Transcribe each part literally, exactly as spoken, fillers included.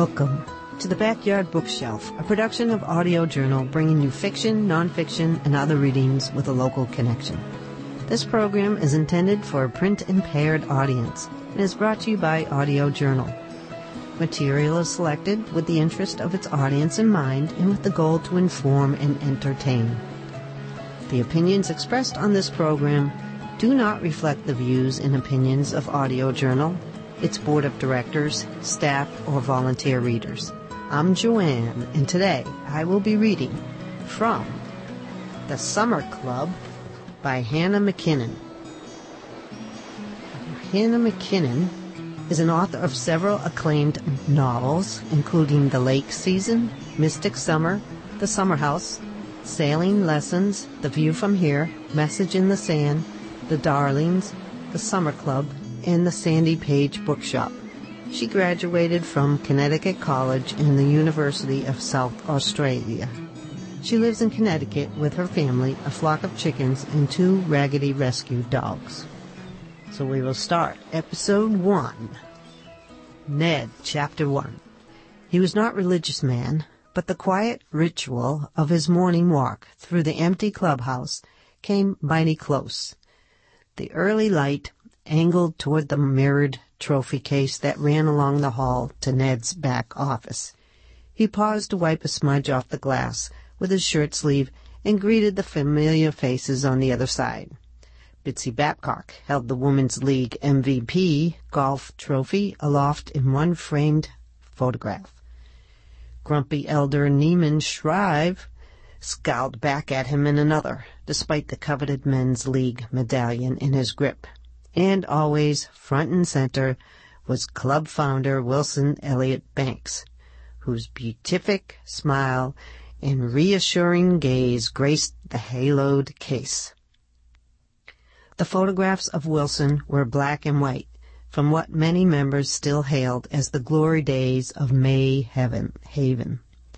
Welcome to the Backyard Bookshelf, a production of Audio Journal bringing you fiction, nonfiction, and other readings with a local connection. This program is intended for a print-impaired audience and is brought to you by Audio Journal. Material is selected with the interest of its audience in mind and with the goal to inform and entertain. The opinions expressed on this program do not reflect the views and opinions of Audio Journal, its board of directors, staff, or volunteer readers. I'm Joanne, and today I will be reading from The Summer Club by Hannah McKinnon. Hannah McKinnon is an author of several acclaimed novels, including The Lake Season, Mystic Summer, The Summer House, Sailing Lessons, The View from Here, Message in the Sand, The Darlings, The Summer Club, and the Sandy Page Bookshop. She graduated from Connecticut College and the University of South Australia. She lives in Connecticut with her family, a flock of chickens, and two raggedy rescue dogs. So we will start Episode one. Ned, Chapter one. He was not a religious man, but the quiet ritual of his morning walk through the empty clubhouse came mighty close. The early light angled toward the mirrored trophy case that ran along the hall to Ned's back office. He paused to wipe a smudge off the glass with his shirt sleeve and greeted the familiar faces on the other side. Bitsy Babcock held the Women's League M V P golf trophy aloft in one framed photograph. Grumpy elder Neiman Shrive scowled back at him in another, despite the coveted Men's League medallion in his grip. And always front and center was club founder Wilson Elliott Banks, whose beatific smile and reassuring gaze graced the haloed case. The photographs of Wilson were black and white, from what many members still hailed as the glory days of May Haven.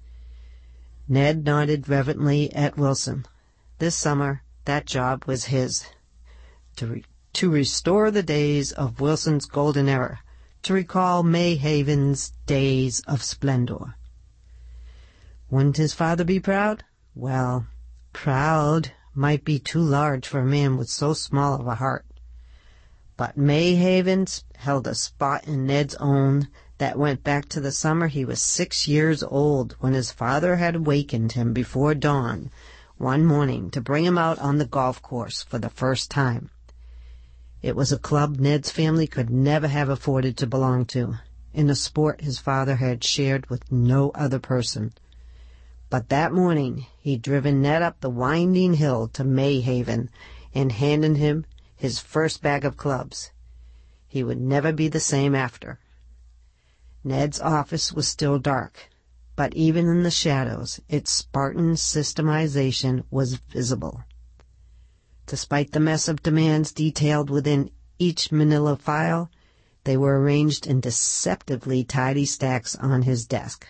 Ned nodded reverently at Wilson. This summer, that job was his. To re- to restore the days of Wilson's golden era, to recall May Haven's days of splendor. Wouldn't his father be proud? Well, proud might be too large for a man with so small of a heart. But May Haven held a spot in Ned's own that went back to the summer he was six years old, when his father had awakened him before dawn one morning to bring him out on the golf course for the first time. It was a club Ned's family could never have afforded to belong to, in a sport his father had shared with no other person. But that morning he'd driven Ned up the winding hill to May Haven and handed him his first bag of clubs. He would never be the same after. Ned's office was still dark, but even in the shadows its Spartan systemization was visible. Despite the mess of demands detailed within each manila file, they were arranged in deceptively tidy stacks on his desk.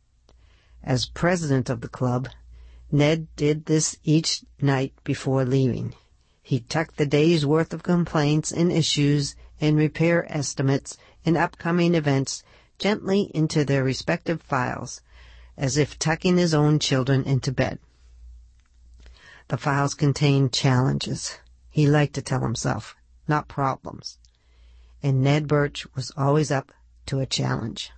As president of the club, Ned did this each night before leaving. He tucked the day's worth of complaints and issues and repair estimates and upcoming events gently into their respective files, as if tucking his own children into bed. The files contained challenges, he liked to tell himself, not problems. And Ned Birch was always up to a challenge.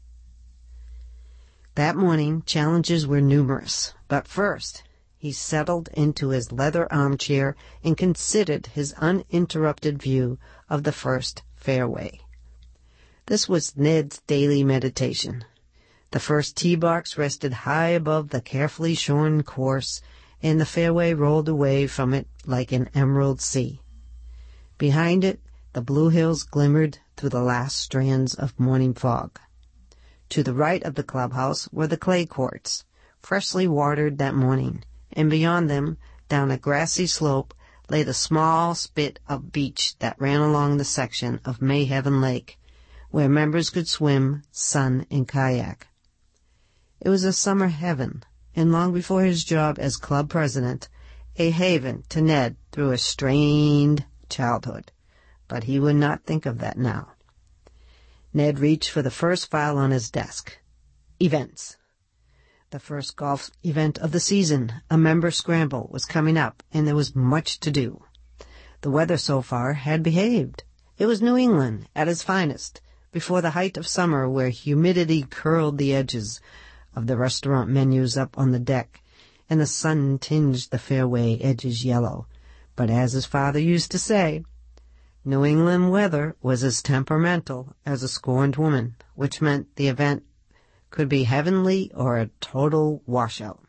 That morning, challenges were numerous, but first he settled into his leather armchair and considered his uninterrupted view of the first fairway. This was Ned's daily meditation. The first tee box rested high above the carefully shorn course, and the fairway rolled away from it like an emerald sea. Behind it, the blue hills glimmered through the last strands of morning fog. To the right of the clubhouse were the clay courts, freshly watered that morning, and beyond them, down a grassy slope, lay the small spit of beach that ran along the section of May Haven Lake, where members could swim, sun, and kayak. It was a summer heaven, and long before his job as club president, a haven to Ned through a strained childhood. But he would not think of that now. Ned reached for the first file on his desk. Events. The first golf event of the season, a member scramble, was coming up, and there was much to do. The weather so far had behaved. It was New England at its finest, before the height of summer, where humidity curled the edges of the restaurant menus up on the deck, and the sun tinged the fairway edges yellow. But as his father used to say, New England weather was as temperamental as a scorned woman, which meant the event could be heavenly or a total washout.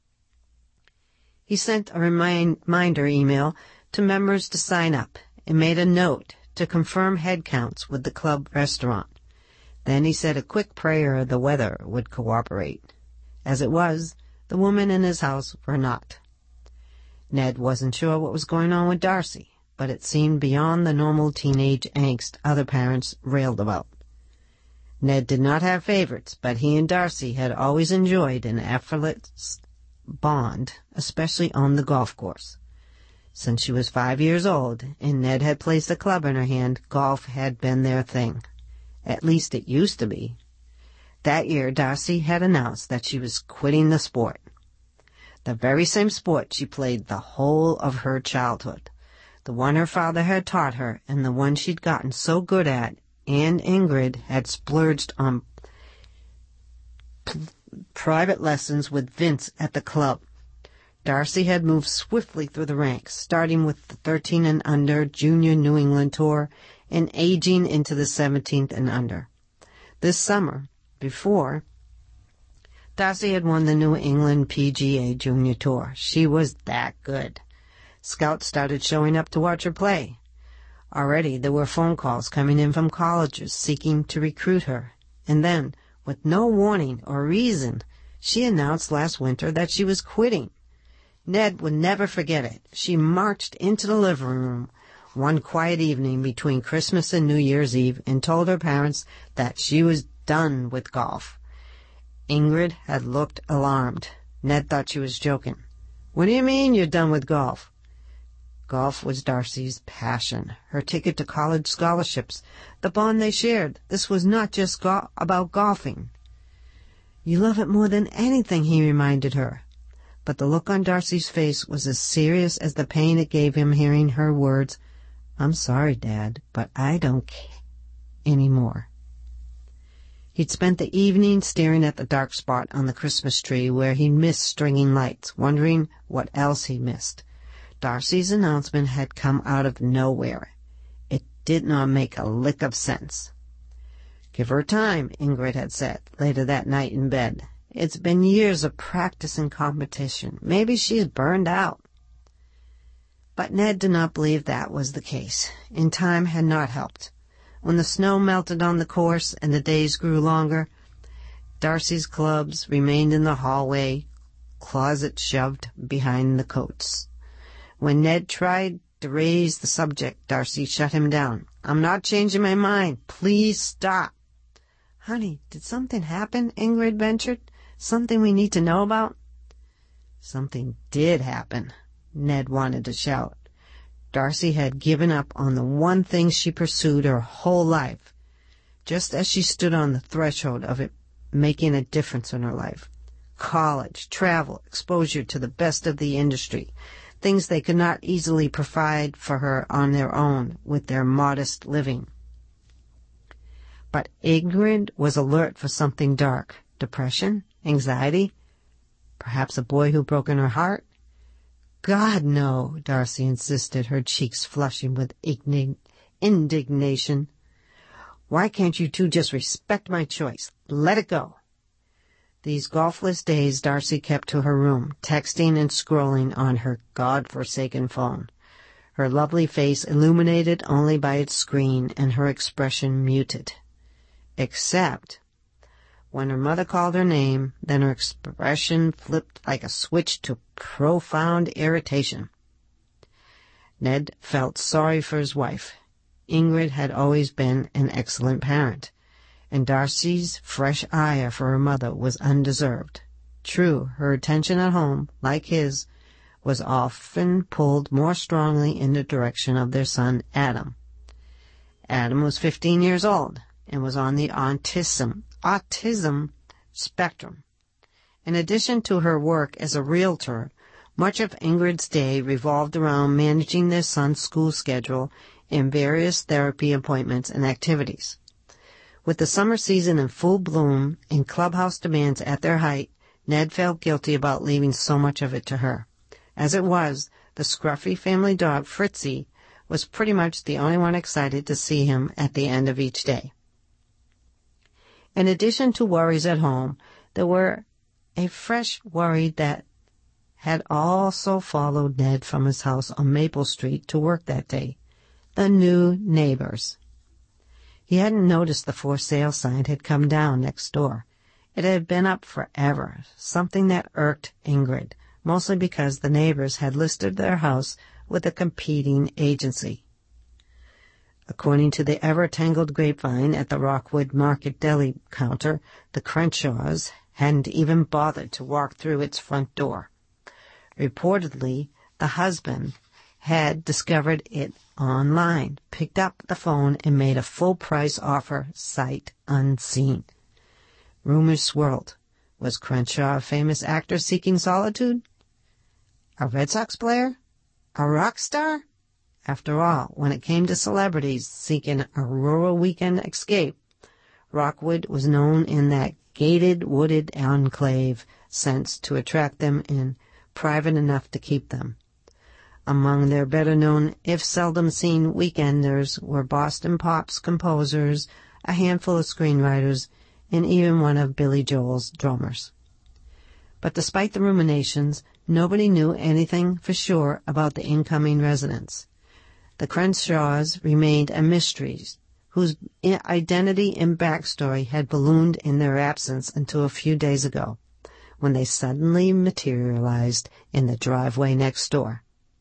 He sent a reminder email to members to sign up and made a note to confirm head counts with the club restaurant. Then he said a quick prayer the weather would cooperate. As it was, the women in his house were not. Ned wasn't sure what was going on with Darcy, but it seemed beyond the normal teenage angst other parents railed about. Ned did not have favorites, but he and Darcy had always enjoyed an effortless bond, especially on the golf course. Since she was five years old and Ned had placed a club in her hand, golf had been their thing. At least it used to be. That year, Darcy had announced that she was quitting the sport. The very same sport she played the whole of her childhood. The one her father had taught her, and the one she'd gotten so good at, and Ingrid had splurged on p- private lessons with Vince at the club. Darcy had moved swiftly through the ranks, starting with the thirteen and under Junior New England Tour and aging into the seventeenth and under. This summer, before, Darcy had won the New England P G A Junior Tour. She was that good. Scouts started showing up to watch her play. Already there were phone calls coming in from colleges seeking to recruit her. And then, with no warning or reason, she announced last winter that she was quitting. Ned would never forget it. She marched into the living room one quiet evening between Christmas and New Year's Eve and told her parents that she was done with golf. Ingrid had looked alarmed. Ned thought she was joking. "What do you mean you're done with golf?" Golf was Darcy's passion, her ticket to college scholarships, the bond they shared. This was not just go- about golfing. "You love it more than anything," he reminded her. But the look on Darcy's face was as serious as the pain it gave him hearing her words, "I'm sorry, Dad, but I don't care anymore." He'd spent the evening staring at the dark spot on the Christmas tree where he'd missed stringing lights, wondering what else he missed. Darcy's announcement had come out of nowhere. It did not make a lick of sense. "Give her time," Ingrid had said later that night in bed. "It's been years of practice and competition. Maybe she's burned out." But Ned did not believe that was the case, and time had not helped. When the snow melted on the course and the days grew longer, Darcy's clubs remained in the hallway, closet shoved behind the coats. When Ned tried to raise the subject, Darcy shut him down. "I'm not changing my mind. Please stop." "Honey, did something happen?" Ingrid ventured. "Something we need to know about?" Something did happen, Ned wanted to shout. Darcy had given up on the one thing she pursued her whole life, just as she stood on the threshold of it making a difference in her life. College, travel, exposure to the best of the industry, things they could not easily provide for her on their own with their modest living. But Ingrid was alert for something dark. Depression? Anxiety? Perhaps a boy who broken her heart? "God, no," Darcy insisted, her cheeks flushing with indignation. "Why can't you two just respect my choice? Let it go." These golfless days Darcy kept to her room, texting and scrolling on her God-forsaken phone, her lovely face illuminated only by its screen and her expression muted. Except when her mother called her name, then her expression flipped like a switch to profound irritation. Ned felt sorry for his wife. Ingrid had always been an excellent parent, and Darcy's fresh ire for her mother was undeserved. True, her attention at home, like his, was often pulled more strongly in the direction of their son Adam. Adam was fifteen years old. and was on the autism, autism spectrum. In addition to her work as a realtor, much of Ingrid's day revolved around managing their son's school schedule and various therapy appointments and activities. With the summer season in full bloom and clubhouse demands at their height, Ned felt guilty about leaving so much of it to her. As it was, the scruffy family dog, Fritzy, was pretty much the only one excited to see him at the end of each day. In addition to worries at home, there were a fresh worry that had also followed Ned from his house on Maple Street to work that day. The new neighbors. He hadn't noticed the for sale sign had come down next door. It had been up forever, something that irked Ingrid, mostly because the neighbors had listed their house with a competing agency. According to the ever-tangled grapevine at the Rockwood Market deli counter, the Crenshaws hadn't even bothered to walk through its front door. Reportedly, the husband had discovered it online, picked up the phone, and made a full-price offer sight unseen. Rumors swirled. Was Crenshaw a famous actor seeking solitude? A Red Sox player? A rock star? After all, when it came to celebrities seeking a rural weekend escape, Rockwood was known in that gated, wooded enclave sense to attract them and private enough to keep them. Among their better-known, if seldom-seen weekenders were Boston Pop's composers, a handful of screenwriters, and even one of Billy Joel's drummers. But despite the ruminations, nobody knew anything for sure about the incoming residents. The Crenshaws remained a mystery, whose identity and backstory had ballooned in their absence until a few days ago, when they suddenly materialized in the driveway next door.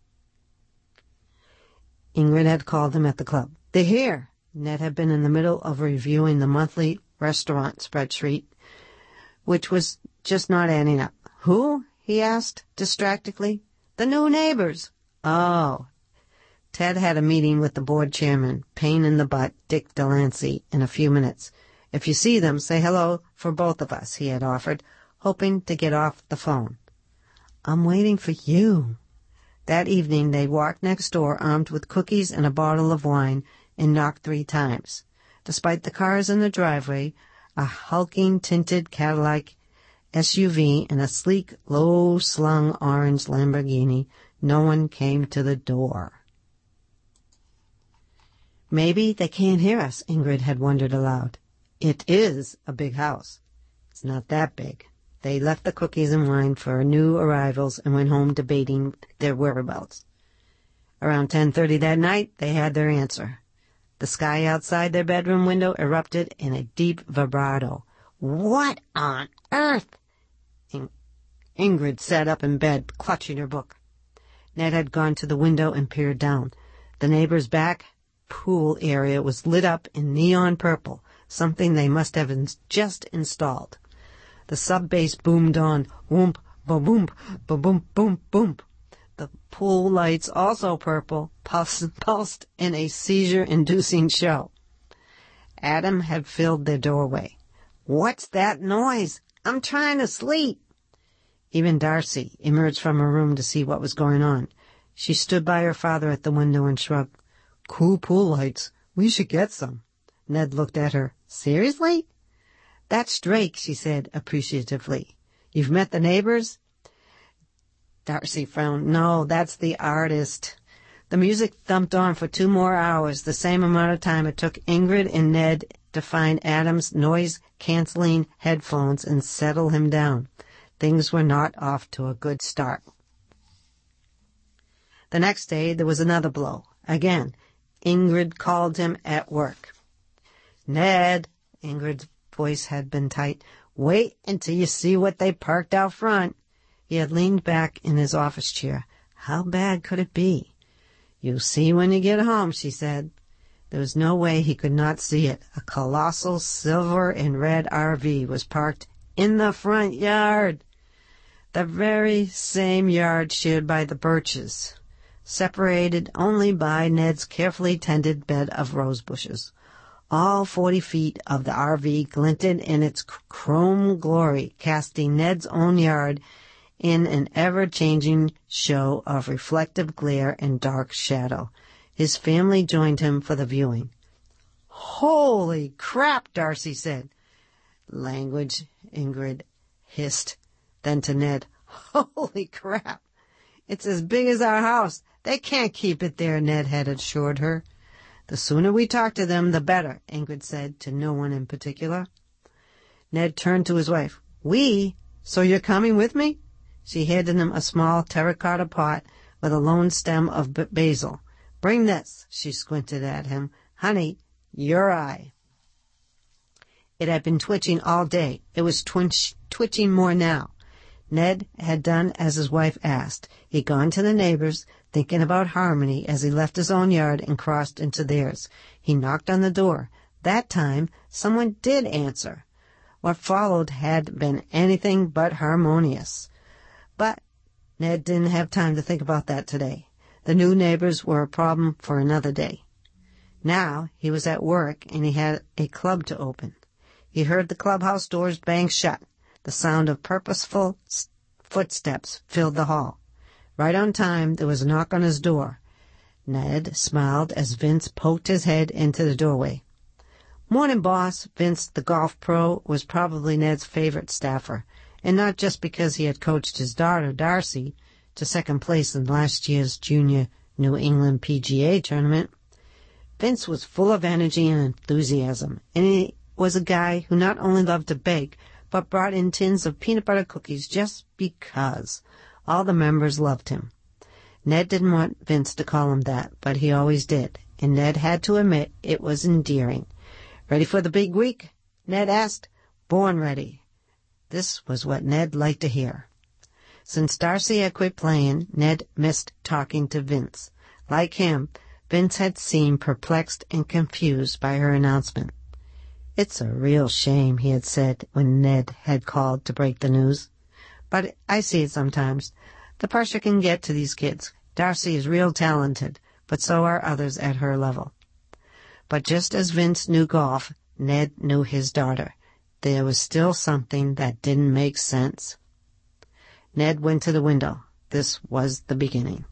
Ingrid had called them at the club. "They're here." Ned had been in the middle of reviewing the monthly restaurant spreadsheet, which was just not adding up. "Who?" he asked distractedly. "The new neighbors." "Oh." Ted had a meeting with the board chairman, pain in the butt, Dick Delancey, in a few minutes. "If you see them, say hello for both of us," he had offered, hoping to get off the phone. "I'm waiting for you." That evening they walked next door armed with cookies and a bottle of wine and knocked three times. Despite the cars in the driveway, a hulking tinted Cadillac S U V and a sleek, low-slung orange Lamborghini, no one came to the door. "Maybe they can't hear us," Ingrid had wondered aloud. "It is a big house." "It's not that big." They left the cookies and wine for new arrivals and went home debating their whereabouts. Around ten thirty that night, they had their answer. The sky outside their bedroom window erupted in a deep vibrato. "What on earth?" In- Ingrid sat up in bed, clutching her book. Ned had gone to the window and peered down. The neighbor's back pool area was lit up in neon purple, something they must have in- just installed. The sub-bass boomed on, whoomp, ba-boom, ba-boom, boom, boom. The pool lights, also purple, pulsed, pulsed in a seizure-inducing show. Adam had filled their doorway. "What's that noise? I'm trying to sleep." Even Darcy emerged from her room to see what was going on. She stood by her father at the window and shrugged. "Cool pool lights. We should get some." Ned looked at her. "Seriously?" "That's Drake," she said appreciatively. "You've met the neighbors?" Darcy frowned. "No, that's the artist." The music thumped on for two more hours, the same amount of time it took Ingrid and Ned to find Adam's noise-canceling headphones and settle him down. Things were not off to a good start. The next day there was another blow. Again, Ingrid called him at work. "Ned," Ingrid's voice had been tight, "wait until you see what they parked out front." He had leaned back in his office chair. How bad could it be? "You'll see when you get home," she said. There was no way he could not see it. A colossal silver and red R V was parked in the front yard. The very same yard shared by the Birches, separated only by Ned's carefully tended bed of rose bushes. All forty feet of the R V glinted in its chrome glory, casting Ned's own yard in an ever-changing show of reflective glare and dark shadow. His family joined him for the viewing. "Holy crap," Darcy said. "Language," Ingrid hissed. Then to Ned, "Holy crap. It's as big as our house. They can't keep it there," Ned had assured her. "The sooner we talk to them, the better," Ingrid said, to no one in particular. Ned turned to his wife. "We? So you're coming with me?" She handed him a small terracotta pot with a lone stem of b- basil. "Bring this," she squinted at him. "Honey, your eye." It had been twitching all day. It was twitch- twitching more now. Ned had done as his wife asked. He'd gone to the neighbors, thinking about harmony as he left his own yard and crossed into theirs. He knocked on the door. That time, someone did answer. What followed had been anything but harmonious. But Ned didn't have time to think about that today. The new neighbors were a problem for another day. Now he was at work and he had a club to open. He heard the clubhouse doors bang shut. The sound of purposeful footsteps filled the hall. Right on time, there was a knock on his door. Ned smiled as Vince poked his head into the doorway. "Morning, boss." Vince, the golf pro, was probably Ned's favorite staffer, and not just because he had coached his daughter, Darcy, to second place in last year's Junior New England P G A tournament. Vince was full of energy and enthusiasm, and he was a guy who not only loved to bake, but brought in tins of peanut butter cookies just because. All the members loved him. Ned didn't want Vince to call him that, but he always did, and Ned had to admit it was endearing. "Ready for the big week?" Ned asked. "Born ready." This was what Ned liked to hear. Since Darcy had quit playing, Ned missed talking to Vince. Like him, Vince had seemed perplexed and confused by her announcement. "It's a real shame," he had said when Ned had called to break the news. "But I see it sometimes. The pressure can get to these kids. Darcy is real talented, but so are others at her level." But just as Vince knew golf, Ned knew his daughter. There was still something that didn't make sense. Ned went to the window. This was the beginning.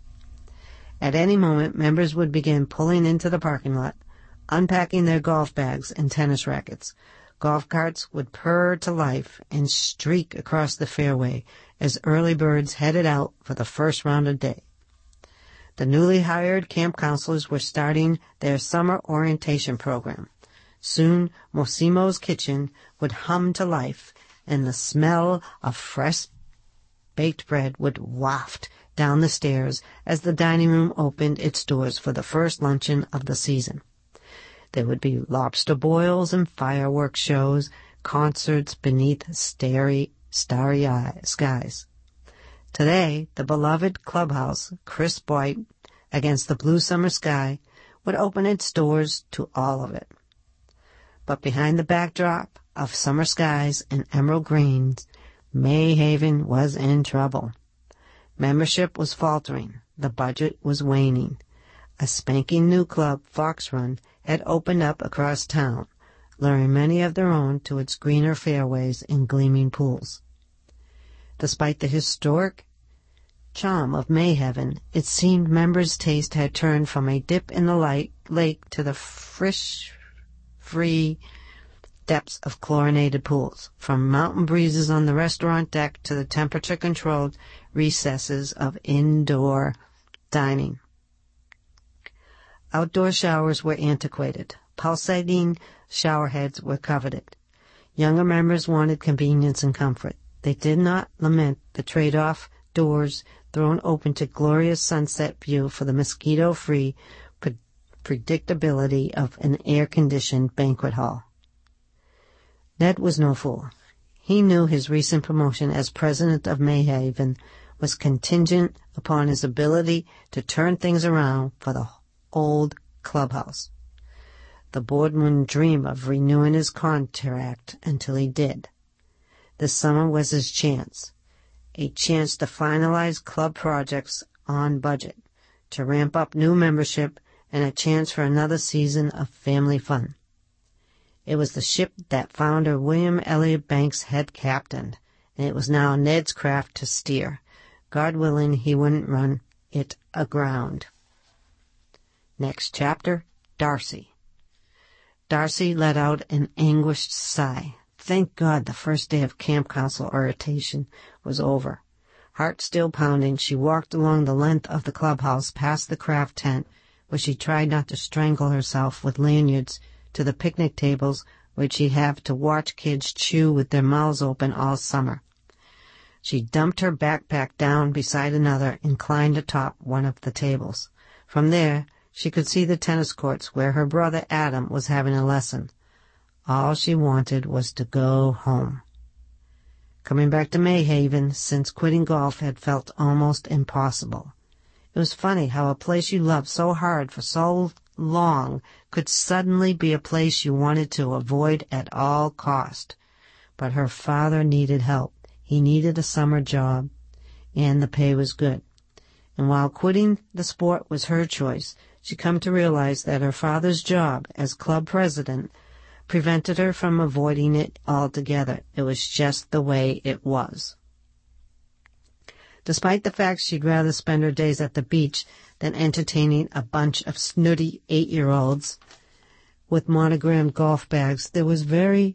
At any moment, members would begin pulling into the parking lot, unpacking their golf bags and tennis rackets. Golf carts would purr to life and streak across the fairway as early birds headed out for the first round of day. The newly hired camp counselors were starting their summer orientation program. Soon, Mosimo's kitchen would hum to life, and the smell of fresh baked bread would waft down the stairs as the dining room opened its doors for the first luncheon of the season. There would be lobster boils and fireworks shows, concerts beneath starry, starry eye, skies. Today, the beloved clubhouse, crisp white against the blue summer sky, would open its doors to all of it. But behind the backdrop of summer skies and emerald greens, Mayhaven was in trouble. Membership was faltering. The budget was waning. A spanking new club, Fox Run, had opened up across town, luring many of their own to its greener fairways and gleaming pools. Despite the historic charm of Mayhaven, it seemed members' taste had turned from a dip in the light lake to the fresh, free depths of chlorinated pools, from mountain breezes on the restaurant deck to the temperature-controlled recesses of indoor dining. Outdoor showers were antiquated. Pulsating showerheads were coveted. Younger members wanted convenience and comfort. They did not lament the trade-off doors thrown open to glorious sunset view for the mosquito-free pre- predictability of an air-conditioned banquet hall. Ned was no fool. He knew his recent promotion as president of Mayhaven was contingent upon his ability to turn things around for the old clubhouse. The board wouldn't dream of renewing his contract until he did. This summer was his chance, a chance to finalize club projects on budget, to ramp up new membership, and a chance for another season of family fun. It was the ship that founder William Elliott Banks had captained, and it was now Ned's craft to steer. God willing, he wouldn't run it aground. Next chapter, Darcy. Darcy let out an anguished sigh. Thank God the first day of camp council orientation was over. Heart still pounding, she walked along the length of the clubhouse past the craft tent, where she tried not to strangle herself with lanyards, to the picnic tables where she'd have to watch kids chew with their mouths open all summer. She dumped her backpack down beside another and climbed atop one of the tables. From there, she could see the tennis courts where her brother Adam was having a lesson. All she wanted was to go home. Coming back to Mayhaven since quitting golf had felt almost impossible. It was funny how a place you loved so hard for so long could suddenly be a place you wanted to avoid at all cost. But her father needed help. He needed a summer job, and the pay was good. And while quitting the sport was her choice, she come to realize that her father's job as club president prevented her from avoiding it altogether. It was just the way it was. Despite the fact she'd rather spend her days at the beach than entertaining a bunch of snooty eight-year-olds with monogrammed golf bags, there was very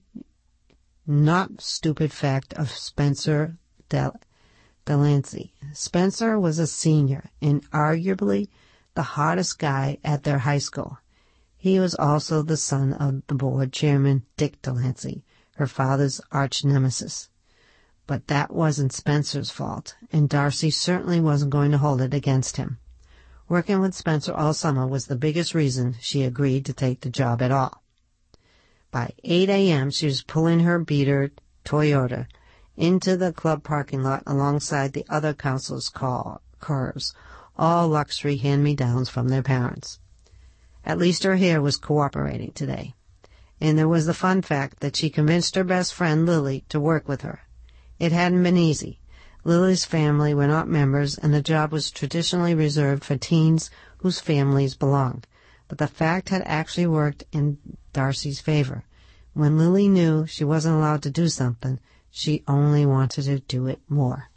not stupid fact of Spencer Del- Delancey. Spencer was a senior and arguably the hottest guy at their high school. He was also the son of the board chairman, Dick Delancey, her father's arch nemesis. But that wasn't Spencer's fault, and Darcy certainly wasn't going to hold it against him. Working with Spencer all summer was the biggest reason she agreed to take the job at all. By eight a.m., she was pulling her beater Toyota into the club parking lot alongside the other council's cars, all luxury hand-me-downs from their parents. At least her hair was cooperating today. And there was the fun fact that she convinced her best friend Lily to work with her. It hadn't been easy. Lily's family were not members, and the job was traditionally reserved for teens whose families belonged. But the fact had actually worked in Darcy's favor. When Lily knew she wasn't allowed to do something, she only wanted to do it more.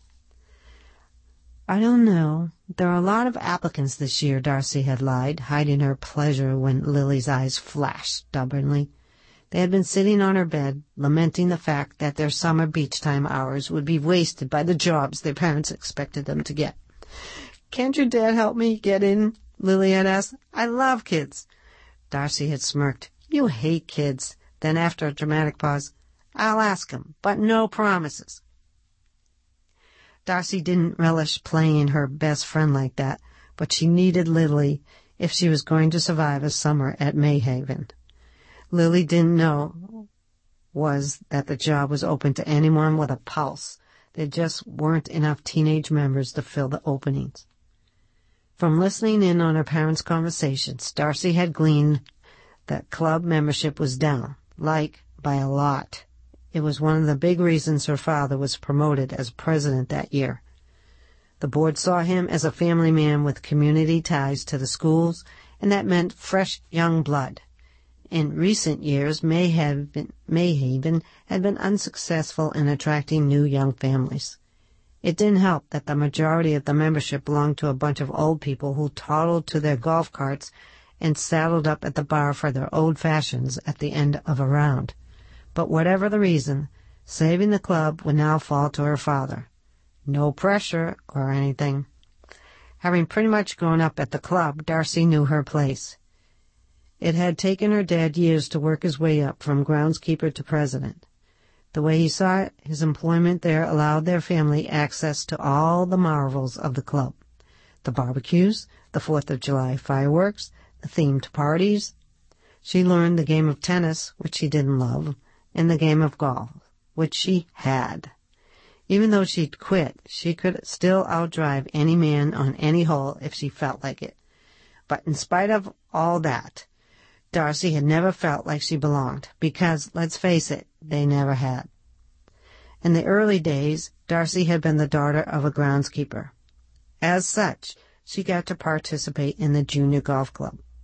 I don't know. There are a lot of applicants this year, Darcy had lied, hiding her pleasure when Lily's eyes flashed stubbornly. They had been sitting on her bed, lamenting the fact that their summer beach time hours would be wasted by the jobs their parents expected them to get. "Can't your dad help me get in?" Lily had asked. "I love kids." Darcy had smirked. "You hate kids." Then, after a dramatic pause, "I'll ask him, but no promises." Darcy didn't relish playing her best friend like that, but she needed Lily if she was going to survive a summer at Mayhaven. Lily didn't know was that the job was open to anyone with a pulse. There just weren't enough teenage members to fill the openings. From listening in on her parents' conversations, Darcy had gleaned that club membership was down, like by a lot. It was one of the big reasons her father was promoted as president that year. The board saw him as a family man with community ties to the schools, and that meant fresh young blood. In recent years, Mayhaven, Mayhaven had been unsuccessful in attracting new young families. It didn't help that the majority of the membership belonged to a bunch of old people who toddled to their golf carts and saddled up at the bar for their old fashions at the end of a round. But whatever the reason, saving the club would now fall to her father. No pressure or anything. Having pretty much grown up at the club, Darcy knew her place. It had taken her dad years to work his way up from groundskeeper to president. The way he saw it, his employment there allowed their family access to all the marvels of the club. The barbecues, the Fourth of July fireworks, the themed parties. She learned the game of tennis, which she didn't love, and the game of golf, which she had. Even though she'd quit, she could still outdrive any man on any hole if she felt like it. But in spite of all that, Darcy had never felt like she belonged, because, let's face it, they never had. In the early days, Darcy had been the daughter of a groundskeeper. As such, she got to participate in the junior golf club.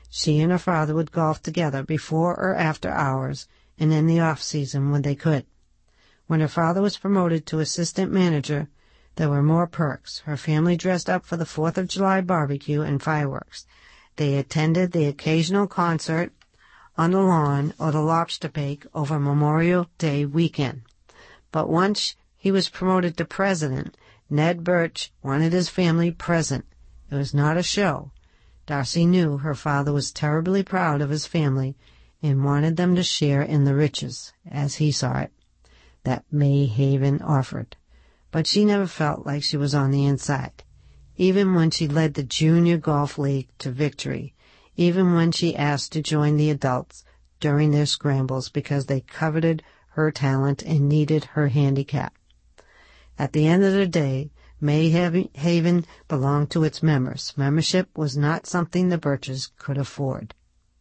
She and her father would golf together before or after hours and in the off-season when they could. When her father was promoted to assistant manager, there were more perks. Her family dressed up for the Fourth of July barbecue and fireworks. They attended the occasional concert on the lawn or the lobster bake over Memorial Day weekend. But once he was promoted to president, Ned Birch wanted his family present. It was not a show. Darcy knew her father was terribly proud of his family and wanted them to share in the riches, as he saw it, that May Haven offered. But she never felt like she was on the inside. Even when she led the junior golf league to victory, even when she asked to join the adults during their scrambles because they coveted her talent and needed her handicap. At the end of the day, May Haven belonged to its members. Membership was not something the Birches could afford.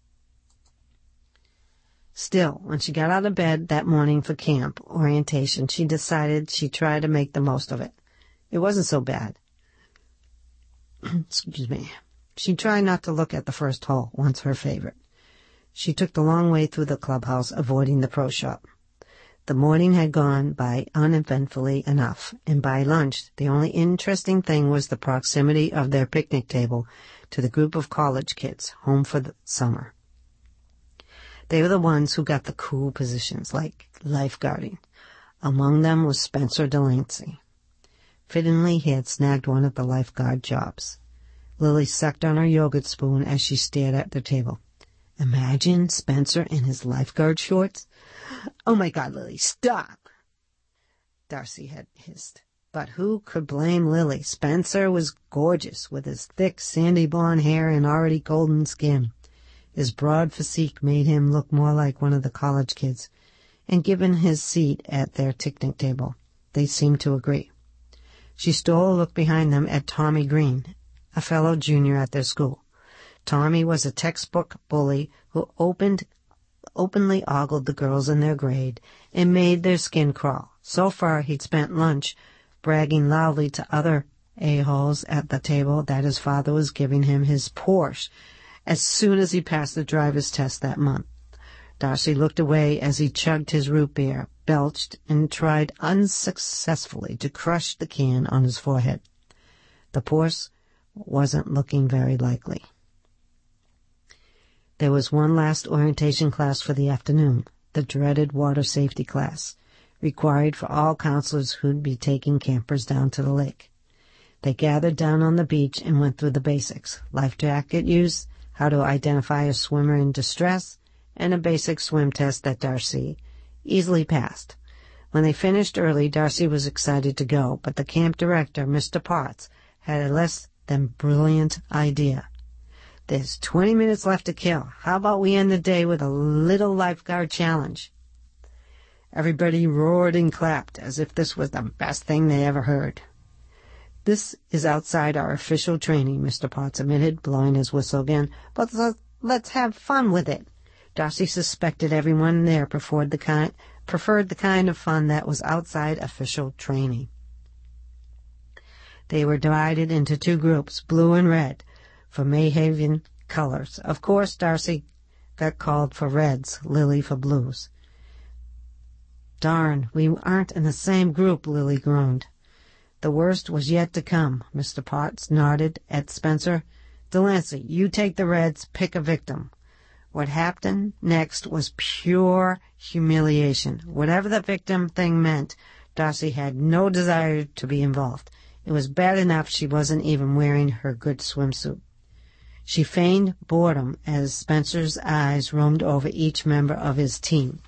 Still, when she got out of bed that morning for camp orientation, she decided she'd try to make the most of it. It wasn't so bad. Excuse me. She tried not to look at the first hole, once her favorite. She took the long way through the clubhouse, avoiding the pro shop. The morning had gone by uneventfully enough, and by lunch, the only interesting thing was the proximity of their picnic table to the group of college kids home for the summer. They were the ones who got the cool positions, like lifeguarding. Among them was Spencer Delancey. Fittingly, he had snagged one of the lifeguard jobs. Lily sucked on her yogurt spoon as she stared at the table. Imagine Spencer in his lifeguard shorts. Oh, my God, Lily, stop! Darcy had hissed. But who could blame Lily? Spencer was gorgeous, with his thick, sandy blonde hair and already golden skin. His broad physique made him look more like one of the college kids, and given his seat at their picnic table, they seemed to agree. She stole a look behind them at Tommy Green, a fellow junior at their school. Tommy was a textbook bully who opened, openly ogled the girls in their grade and made their skin crawl. So far, he'd spent lunch bragging loudly to other a-holes at the table that his father was giving him his Porsche as soon as he passed the driver's test that month. Darcy looked away as he chugged his root beer, belched, and tried unsuccessfully to crush the can on his forehead. The Porsche wasn't looking very likely. There was one last orientation class for the afternoon, the dreaded water safety class, required for all counselors who'd be taking campers down to the lake. They gathered down on the beach and went through the basics: life jacket use, how to identify a swimmer in distress, and a basic swim test that Darcy easily passed. When they finished early, Darcy was excited to go, but the camp director, Mister Potts, had a less than brilliant idea. There's twenty minutes left to kill. How about we end the day with a little lifeguard challenge? Everybody roared and clapped as if this was the best thing they ever heard. This is outside our official training, Mister Potts admitted, blowing his whistle again, but let's have fun with it. Darcy suspected everyone there preferred the kind, preferred the kind of fun that was outside official training. They were divided into two groups, blue and red, for May Haven colors. Of course, Darcy got called for reds, Lily for blues. Darn, we aren't in the same group, Lily groaned. The worst was yet to come. Mister Potts nodded at Spencer. Delancey, you take the reds, pick a victim. What happened next was pure humiliation. Whatever the victim thing meant, Darcy had no desire to be involved. It was bad enough she wasn't even wearing her good swimsuit. She feigned boredom as Spencer's eyes roamed over each member of his team.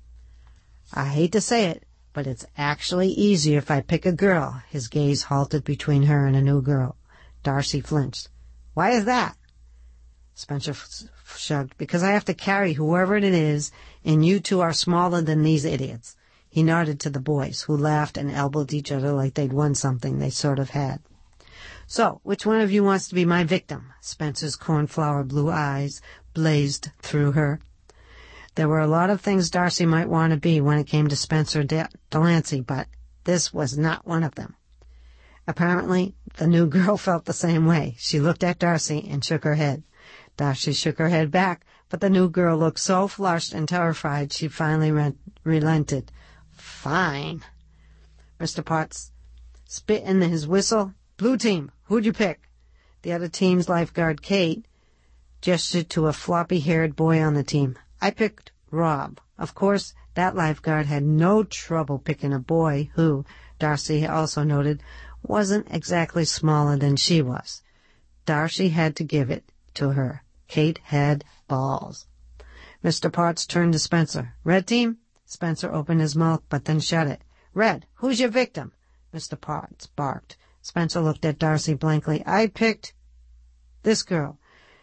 I hate to say it, but it's actually easier if I pick a girl. His gaze halted between her and a new girl. Darcy flinched. Why is that? Spencer shrugged. Because I have to carry whoever it is, and you two are smaller than these idiots. He nodded to the boys, who laughed and elbowed each other like they'd won something they sort of had. So, which one of you wants to be my victim? Spencer's cornflower blue eyes blazed through her. There were a lot of things Darcy might want to be when it came to Spencer De- Delancey, but this was not one of them. Apparently, the new girl felt the same way. She looked at Darcy and shook her head. Darcy shook her head back, but the new girl looked so flushed and terrified she finally re- relented. Fine. Mister Potts spit in his whistle. Blue team, who'd you pick? The other team's lifeguard, Kate, gestured to a floppy-haired boy on the team. I picked Rob. Of course, that lifeguard had no trouble picking a boy who, Darcy also noted, wasn't exactly smaller than she was. Darcy had to give it to her. Kate had balls. Mister Potts turned to Spencer. Red team? Spencer opened his mouth, but then shut it. Red, who's your victim? Mister Potts barked. Spencer looked at Darcy blankly. I picked this girl.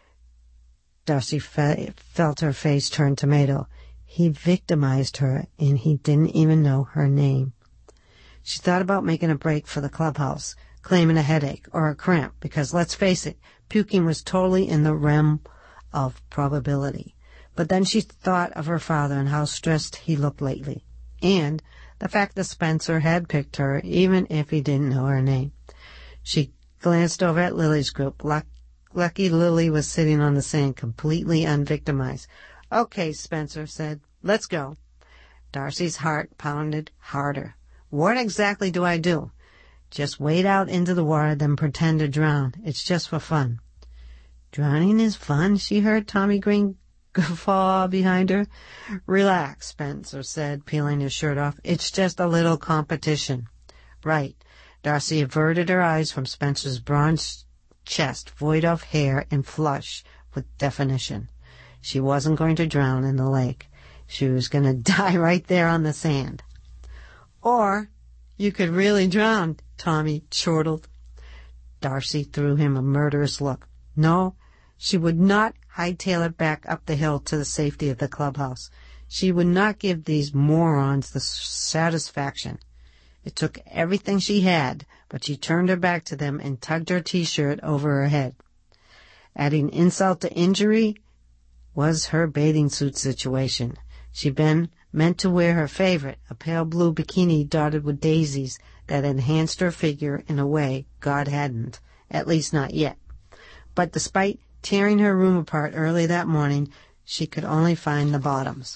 Darcy fe- felt her face turn tomato. He victimized her, and he didn't even know her name. She thought about making a break for the clubhouse, claiming a headache or a cramp, because, let's face it, puking was totally in the realm of probability. But then she thought of her father and how stressed he looked lately, and the fact that Spencer had picked her, even if he didn't know her name. She glanced over at Lily's group. Luck- Lucky Lily was sitting on the sand, completely unvictimized. Okay, Spencer said, let's go. Darcy's heart pounded harder. What exactly do I do? Just wade out into the water, then pretend to drown. It's just for fun. Drowning is fun, she heard Tommy Green guffaw behind her. Relax, Spencer said, peeling his shirt off. It's just a little competition. Right. Darcy averted her eyes from Spencer's bronze chest, void of hair and flush with definition. She wasn't going to drown in the lake. She was going to die right there on the sand. Or you could really drown, Tommy chortled. Darcy threw him a murderous look. No, she would not hightail it back up the hill to the safety of the clubhouse. She would not give these morons the satisfaction. It took everything she had, but she turned her back to them and tugged her T-shirt over her head. Adding insult to injury was her bathing suit situation. She'd been meant to wear her favorite, a pale blue bikini dotted with daisies that enhanced her figure in a way God hadn't, at least not yet. But despite tearing her room apart early that morning, she could only find the bottoms.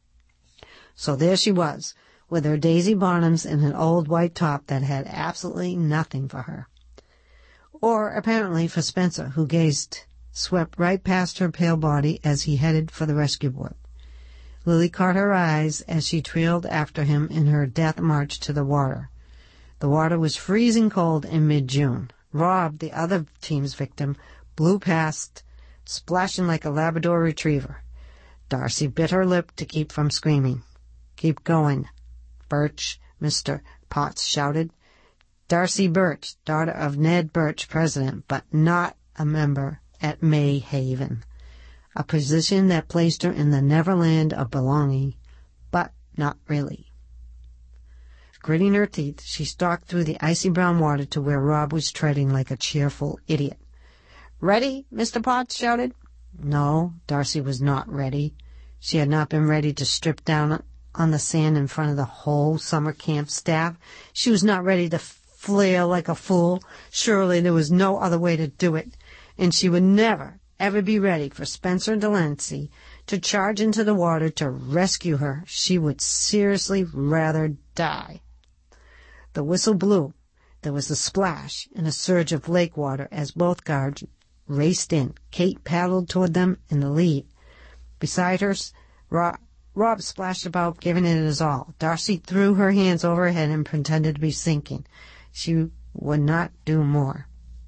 So there she was, with her daisy bottoms and an old white top that had absolutely nothing for her. Or, apparently, for Spencer, who gazed, swept right past her pale body as he headed for the rescue board. Lily caught her eyes as she trailed after him in her death march to the water. The water was freezing cold in mid-June. Rob, the other team's victim, blew past, splashing like a Labrador retriever. Darcy bit her lip to keep from screaming. Keep going, Birch, Mister Potts shouted. Darcy Birch, daughter of Ned Birch, president, but not a member at May Haven. A position that placed her in the neverland of belonging, but not really. Gritting her teeth, she stalked through the icy brown water to where Rob was treading like a cheerful idiot. Ready? Mister Potts shouted. No, Darcy was not ready. She had not been ready to strip down on the sand in front of the whole summer camp staff. She was not ready to flail like a fool. Surely there was no other way to do it. And she would never, ever be ready for Spencer Delancey to charge into the water to rescue her. She would seriously rather die. The whistle blew. There was a splash and a surge of lake water as both guards raced in. Kate paddled toward them in the lead. Beside her, Rob, Rob splashed about, giving it his all. Darcy threw her hands over her head and pretended to be sinking. She would not do more.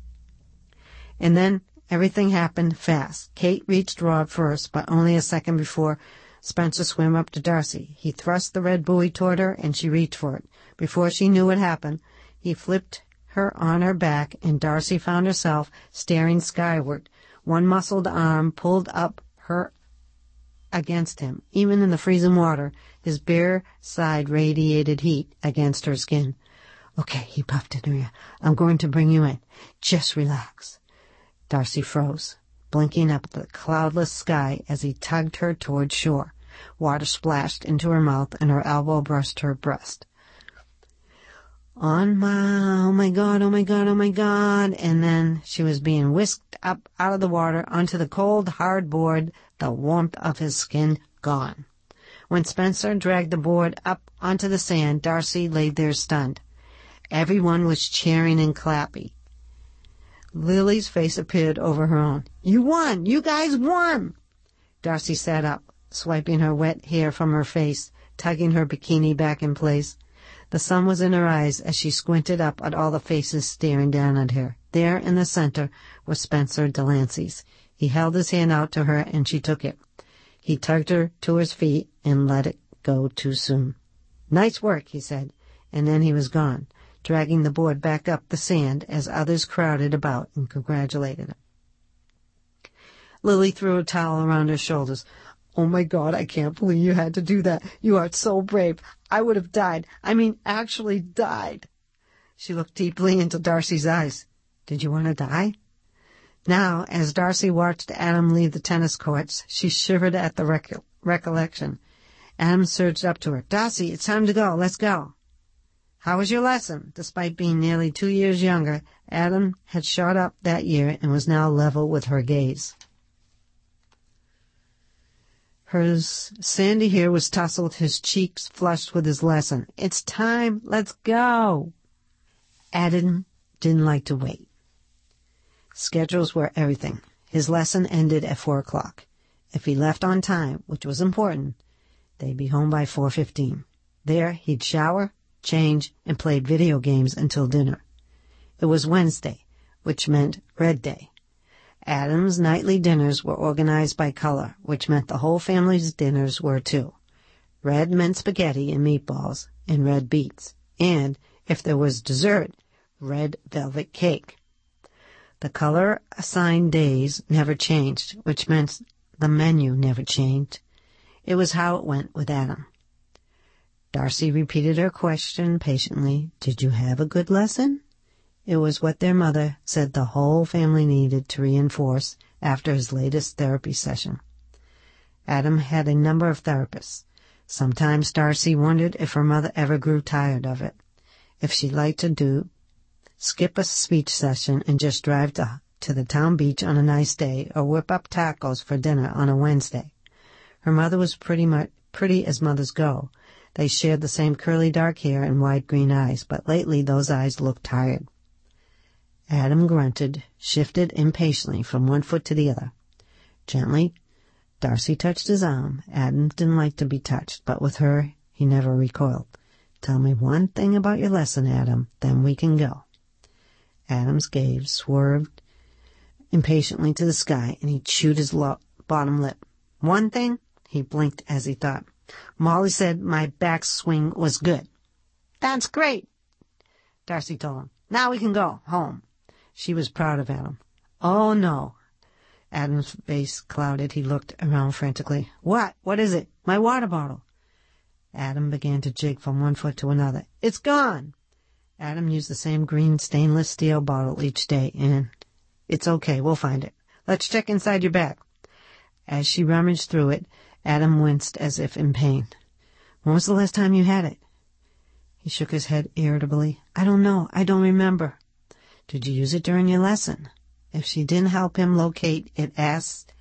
And then everything happened fast. Kate reached Rob first, but only a second before Spencer swam up to Darcy. He thrust the red buoy toward her, and she reached for it. Before she knew what happened, he flipped her on her back, and Darcy found herself staring skyward. One muscled arm pulled up her against him. Even in the freezing water, his bare side radiated heat against her skin. Okay, he puffed in her ear. I'm going to bring you in. Just relax. Darcy froze, blinking up at the cloudless sky as he tugged her toward shore. Water splashed into her mouth, and her elbow brushed her breast. On my, oh my God, oh my God, oh my God. And then she was being whisked up out of the water onto the cold, hard board, the warmth of his skin gone. When Spencer dragged the board up onto the sand, Darcy lay there stunned. Everyone was cheering and clapping. Lily's face appeared over her own. You won! You guys won! Darcy sat up, swiping her wet hair from her face, tugging her bikini back in place. The sun was in her eyes as she squinted up at all the faces staring down at her. There in the center was Spencer Delancey's. He held his hand out to her, and she took it. He tugged her to his feet and let it go too soon. Nice work, he said, and then he was gone, dragging the board back up the sand as others crowded about and congratulated him. Lily threw a towel around her shoulders. Oh, my God, I can't believe you had to do that. You are so brave. I would have died. I mean, actually died. She looked deeply into Darcy's eyes. Did you want to die? Now, as Darcy watched Adam leave the tennis courts, she shivered at the rec- recollection. Adam surged up to her. Darcy, it's time to go. Let's go. How was your lesson? Despite being nearly two years younger, Adam had shot up that year and was now level with her gaze. Her sandy hair was tousled, his cheeks flushed with his lesson. It's time. Let's go. Adam didn't like to wait. Schedules were everything. His lesson ended at four o'clock. If he left on time, which was important, they'd be home by four fifteen. There, he'd shower, change, and played video games until dinner. It was Wednesday, which meant Red Day. Adam's nightly dinners were organized by color, which meant the whole family's dinners were too. Red meant spaghetti and meatballs and red beets, and, if there was dessert, red velvet cake. The color-assigned days never changed, which meant the menu never changed. It was how it went with Adam. Darcy repeated her question patiently. Did you have a good lesson? It was what their mother said the whole family needed to reinforce after his latest therapy session. Adam had a number of therapists. Sometimes Darcy wondered if her mother ever grew tired of it, if she liked to do skip a speech session and just drive to, to the town beach on a nice day or whip up tacos for dinner on a Wednesday. Her mother was pretty much pretty as mothers go. They shared the same curly dark hair and wide green eyes, but lately those eyes looked tired. Adam grunted, shifted impatiently from one foot to the other. Gently, Darcy touched his arm. Adam didn't like to be touched, but with her, he never recoiled. Tell me one thing about your lesson, Adam, then we can go. Adam's gaze swerved impatiently to the sky, and he chewed his lo- bottom lip. One thing? He blinked as he thought. Molly said my backswing was good. That's great, Darcy told him. Now we can go home. She was proud of Adam. Oh, no. Adam's face clouded. He looked around frantically. What? What is it? My water bottle. Adam began to jig from one foot to another. It's gone. Adam used the same green stainless steel bottle each day, and it's okay. We'll find it. Let's check inside your bag. As she rummaged through it, Adam winced as if in pain. When was the last time you had it? He shook his head irritably. I don't know. I don't remember. Did you use it during your lesson? If she didn't help him locate it ASAP,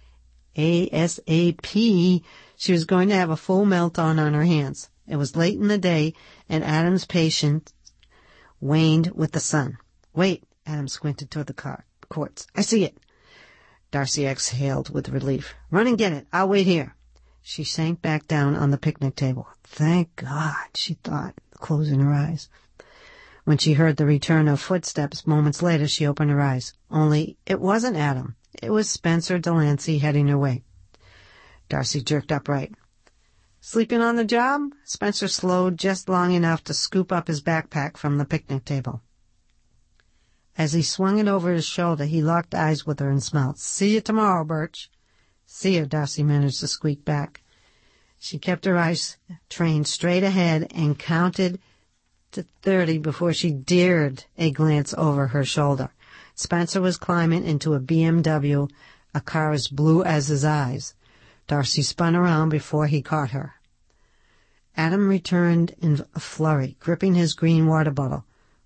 she was going to have a full meltdown on her hands. It was late in the day, and Adam's patience waned with the sun. Wait, Adam squinted toward the car, courts. I see it. Darcy exhaled with relief. Run and get it. I'll wait here. She sank back down on the picnic table. Thank God, she thought, closing her eyes. When she heard the return of footsteps moments later, she opened her eyes. Only it wasn't Adam. It was Spencer Delancey heading her way. Darcy jerked upright. Sleeping on the job? Spencer slowed just long enough to scoop up his backpack from the picnic table. As he swung it over his shoulder, he locked eyes with her and smiled. See you tomorrow, Birch. See you, Darcy managed to squeak back. She kept her eyes trained straight ahead and counted to thirty before she dared a glance over her shoulder. Spencer was climbing into a B M W, a car as blue as his eyes. Darcy spun around before he caught her. Adam returned in a flurry, gripping his green water bottle.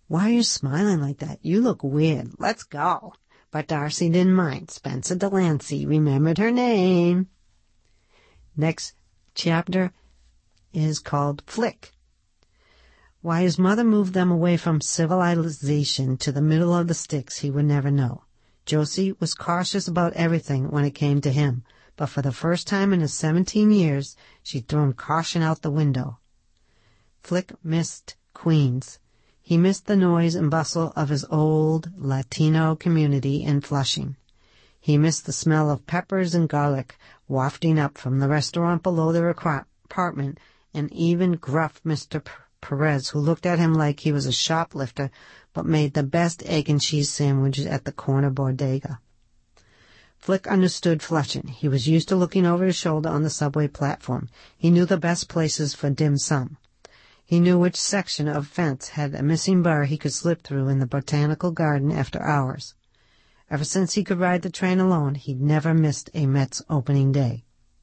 Why are you smiling like that? You look weird. Let's go. But Darcy didn't mind. Spencer Delancey remembered her name. Next chapter is called Flick. Why his mother moved them away from civilization to the middle of the sticks, he would never know. Josie was cautious about everything when it came to him, but for the first time in his seventeen years, she'd thrown caution out the window. Flick missed Queens. He missed the noise and bustle of his old Latino community in Flushing. He missed the smell of peppers and garlic wafting up from the restaurant below their apartment, and even gruff Mister P- Perez, who looked at him like he was a shoplifter, but made the best egg and cheese sandwiches at the corner bodega. Flick understood Flushing. He was used to looking over his shoulder on the subway platform. He knew the best places for dim sum. He knew which section of fence had a missing bar he could slip through in the botanical garden after hours. Ever since he could ride the train alone, he'd never missed a Mets opening day.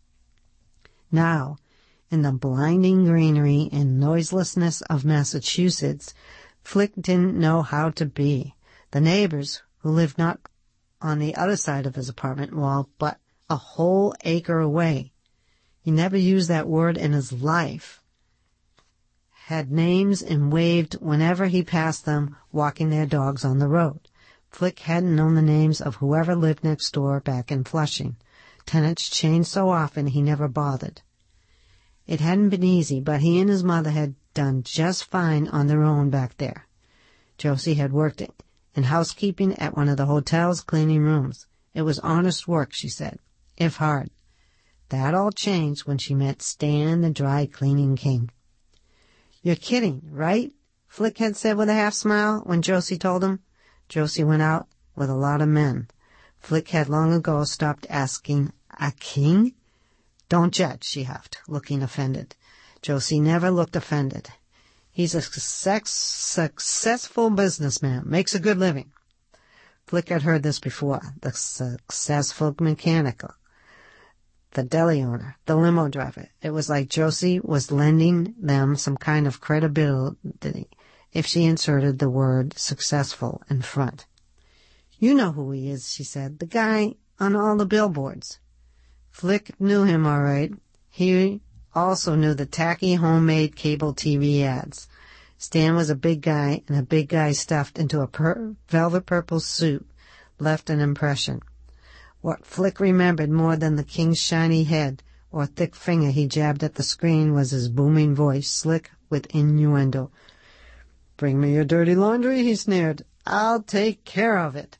Now, in the blinding greenery and noiselessness of Massachusetts, Flick didn't know how to be. The neighbors, who lived not on the other side of his apartment wall, but a whole acre away, he never used that word in his life, had names and waved whenever he passed them walking their dogs on the road. Flick hadn't known the names of whoever lived next door back in Flushing. Tenants changed so often he never bothered. It hadn't been easy, but he and his mother had done just fine on their own back there. Josie had worked in housekeeping at one of the hotel's cleaning rooms. It was honest work, she said, if hard. That all changed when she met Stan, the dry cleaning king. You're kidding, right? Flick had said with a half smile when Josie told him. Josie went out with a lot of men. Flick had long ago stopped asking, a king? Don't judge, she huffed, looking offended. Josie never looked offended. He's a success, successful businessman, makes a good living. Flick had heard this before. The successful mechanic, the deli owner, the limo driver. It was like Josie was lending them some kind of credibility if she inserted the word successful in front. You know who he is, she said, the guy on all the billboards. Flick knew him all right. He also knew the tacky homemade cable T V ads. Stan was a big guy, and a big guy stuffed into a per- velvet purple suit left an impression. What Flick remembered more than the king's shiny head or thick finger he jabbed at the screen was his booming voice, slick with innuendo. Bring me your dirty laundry, he sneered. I'll take care of it.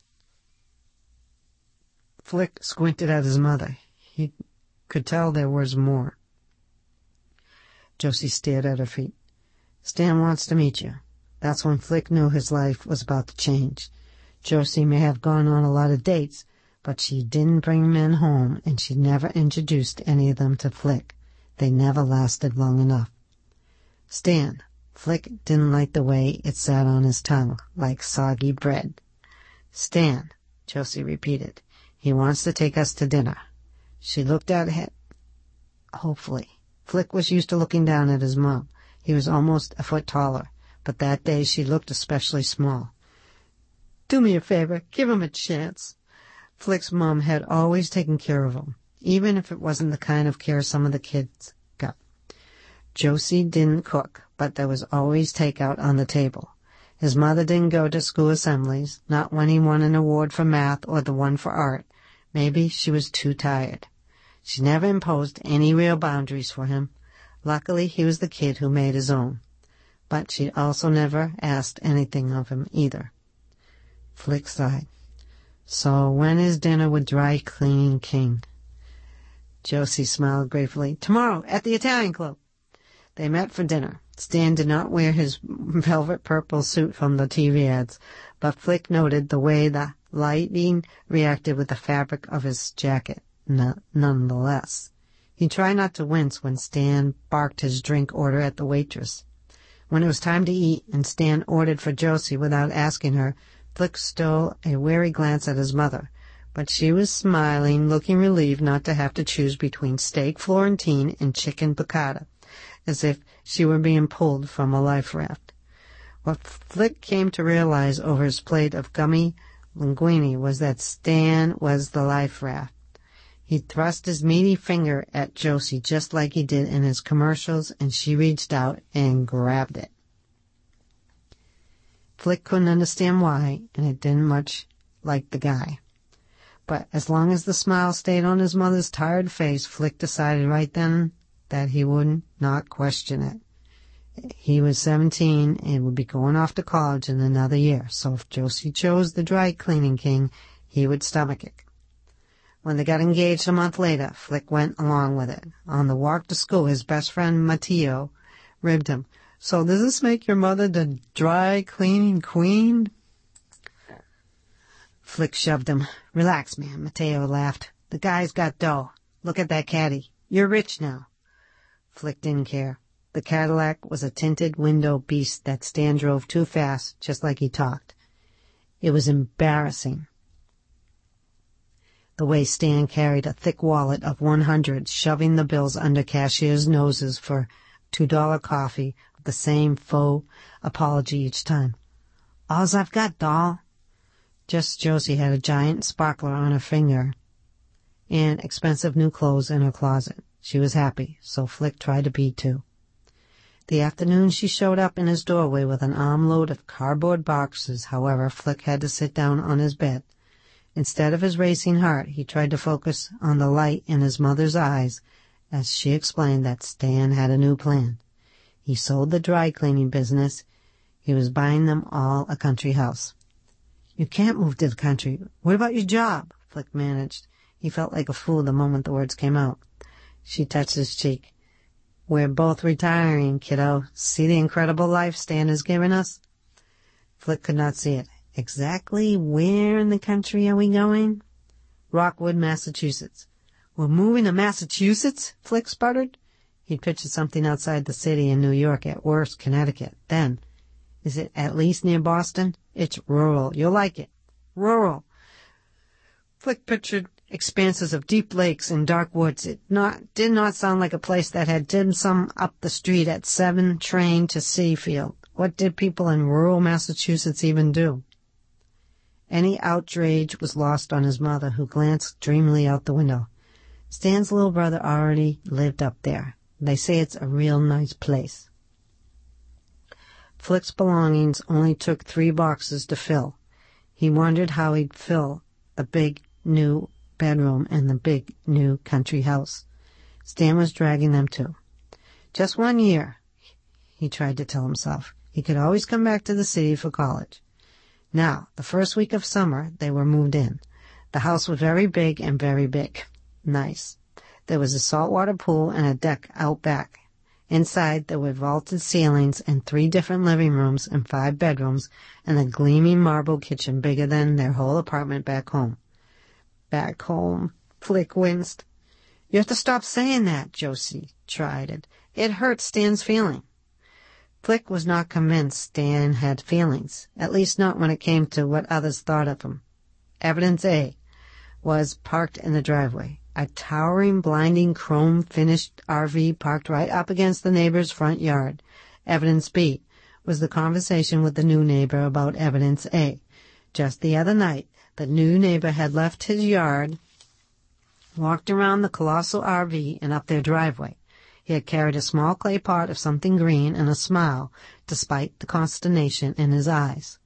Flick squinted at his mother. He could tell there was more. Josie stared at her feet. Stan wants to meet you. That's when Flick knew his life was about to change. Josie may have gone on a lot of dates, but she didn't bring men home, and she never introduced any of them to Flick. They never lasted long enough. Stan. Flick didn't like the way it sat on his tongue, like soggy bread. Stan, Josie repeated. He wants to take us to dinner. She looked at him hopefully. Flick was used to looking down at his mom. He was almost a foot taller, but that day she looked especially small. Do me a favor, give him a chance. Flick's mom had always taken care of him, even if it wasn't the kind of care some of the kids got. Josie didn't cook, but there was always takeout on the table. His mother didn't go to school assemblies, not when he won an award for math or the one for art. Maybe she was too tired. She never imposed any real boundaries for him. Luckily, he was the kid who made his own. But she also never asked anything of him either. Flick sighed. So when is dinner with Dry Cleaning King? Josie smiled gratefully. Tomorrow, at the Italian Club. They met for dinner. Stan did not wear his velvet purple suit from the T V ads, but Flick noted the way the lighting reacted with the fabric of his jacket, no, nonetheless. He tried not to wince when Stan barked his drink order at the waitress. When it was time to eat and Stan ordered for Josie without asking her, Flick stole a wary glance at his mother, but she was smiling, looking relieved not to have to choose between steak Florentine and chicken piccata, as if she were being pulled from a life raft. What Flick came to realize over his plate of gummy linguine was that Stan was the life raft. He thrust his meaty finger at Josie just like he did in his commercials, and she reached out and grabbed it. Flick couldn't understand why, and it didn't much like the guy. But as long as the smile stayed on his mother's tired face, Flick decided right then that he would not question it. He was seventeen and would be going off to college in another year, so if Josie chose the dry cleaning king, he would stomach it. When they got engaged a month later, Flick went along with it. On the walk to school, his best friend Matteo ribbed him. "So does this make your mother the dry cleaning queen?" Flick shoved him. "Relax, man," Matteo laughed. "The guy's got dough. Look at that caddy. You're rich now." Flick didn't care. The Cadillac was a tinted window beast that Stan drove too fast, just like he talked. It was embarrassing the way Stan carried a thick wallet of one hundred, shoving the bills under cashiers' noses for two dollar coffee, with the same faux apology each time. "All's I've got, doll." Just Josie had a giant sparkler on her finger and expensive new clothes in her closet. She was happy, so Flick tried to be too. The afternoon she showed up in his doorway with an armload of cardboard boxes. However, Flick had to sit down on his bed. Instead of his racing heart, he tried to focus on the light in his mother's eyes as she explained that Stan had a new plan. He sold the dry cleaning business. He was buying them all a country house. "You can't move to the country. What about your job?" Flick managed. He felt like a fool the moment the words came out. She touched his cheek. "We're both retiring, kiddo. See the incredible life Stan has given us?" Flick could not see it. "Exactly where in the country are we going?" "Rockwood, Massachusetts." "We're moving to Massachusetts?" Flick sputtered. He'd pictured something outside the city in New York, at worst Connecticut. Then, "Is it at least near Boston?" "It's rural. You'll like it." "Rural." Flick pictured expanses of deep lakes and dark woods. It not did not sound like a place that had dim sum up the street at seven train to Seafield. What did people in rural Massachusetts even do? Any outrage was lost on his mother, who glanced dreamily out the window. Stan's little brother already lived up there. They say it's a real nice place. Flick's belongings only took three boxes to fill. He wondered how he'd fill the big new bedroom and the big new country house. Stan was dragging them too. Just one year, he tried to tell himself. He could always come back to the city for college. Now, the first week of summer, they were moved in. The house was very big and very big. Nice. There was a saltwater pool and a deck out back. Inside, there were vaulted ceilings and three different living rooms and five bedrooms and a gleaming marble kitchen bigger than their whole apartment back home. Back home, Flick winced. "You have to stop saying that," Josie chided. "It hurts Stan's feeling." Flick was not convinced Stan had feelings, at least not when it came to what others thought of him. Evidence A was parked in the driveway. A towering, blinding, chrome-finished R V parked right up against the neighbor's front yard. Evidence B was the conversation with the new neighbor about evidence A. Just the other night, the new neighbor had left his yard, walked around the colossal R V, and up their driveway. He had carried a small clay pot of something green and a smile, despite the consternation in his eyes.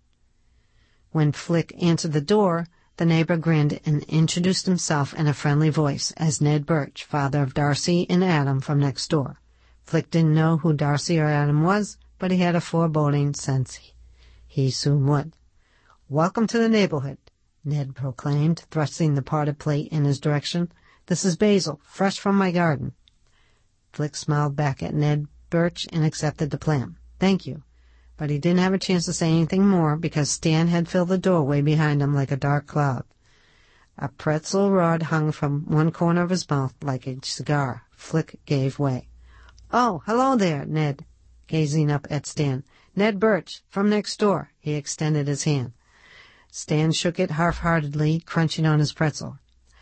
When Flick answered the door, the neighbor grinned and introduced himself in a friendly voice as Ned Birch, father of Darcy and Adam from next door. Flick didn't know who Darcy or Adam was, but he had a foreboding sense he soon would. "Welcome to the neighborhood," Ned proclaimed, thrusting the potted plate in his direction. "This is basil, fresh from my garden." Flick smiled back at Ned Birch and accepted the plan. "Thank you." But he didn't have a chance to say anything more because Stan had filled the doorway behind him like a dark cloud. A pretzel rod hung from one corner of his mouth like a cigar. Flick gave way. "Oh, hello there, Ned," gazing up at Stan. "Ned Birch, from next door." He extended his hand. Stan shook it half-heartedly, crunching on his pretzel.